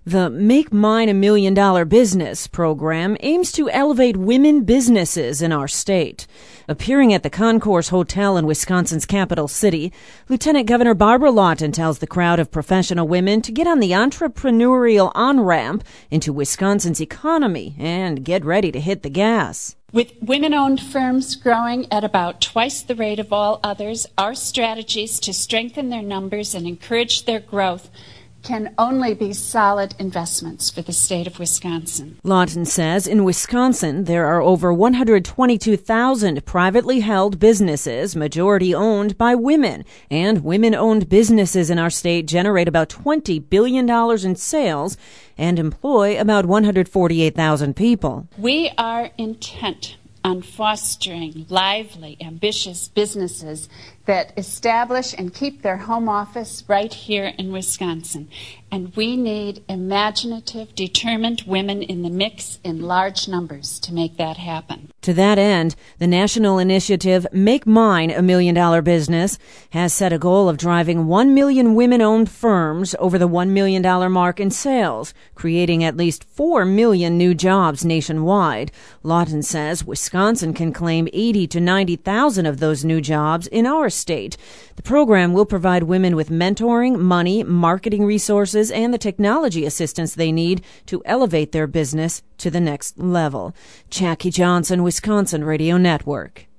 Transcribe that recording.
The Make Mine $1 Million Business program aims to elevate women businesses in our state. Appearing at the Concourse Hotel in Wisconsin's capital city, Lieutenant Governor Barbara Lawton tells the crowd of professional women to get on the entrepreneurial on-ramp into Wisconsin's economy and get ready to hit the gas. With women-owned firms growing at about twice the rate of all others, our strategies to strengthen their numbers and encourage their growth can only be solid investments for the state of Wisconsin. Lawton says in Wisconsin there are over 122,000 privately held businesses, majority owned by women, and women-owned businesses in our state generate about $20 billion in sales and employ about 148,000 people. We are intent on fostering lively, ambitious businesses that establish and keep their home office right here in Wisconsin. And we need imaginative, determined women in the mix in large numbers to make that happen. To that end, the national initiative Make Mine $1 Million Business has set a goal of driving 1 million women-owned firms over the $1 million mark in sales, creating at least 4 million new jobs nationwide. Lawton says Wisconsin can claim 80 to 90,000 of those new jobs in our state. The program will provide women with mentoring, money, marketing resources, and the technology assistance they need to elevate their business to the next level. Jackie Johnson, Wisconsin Radio Network.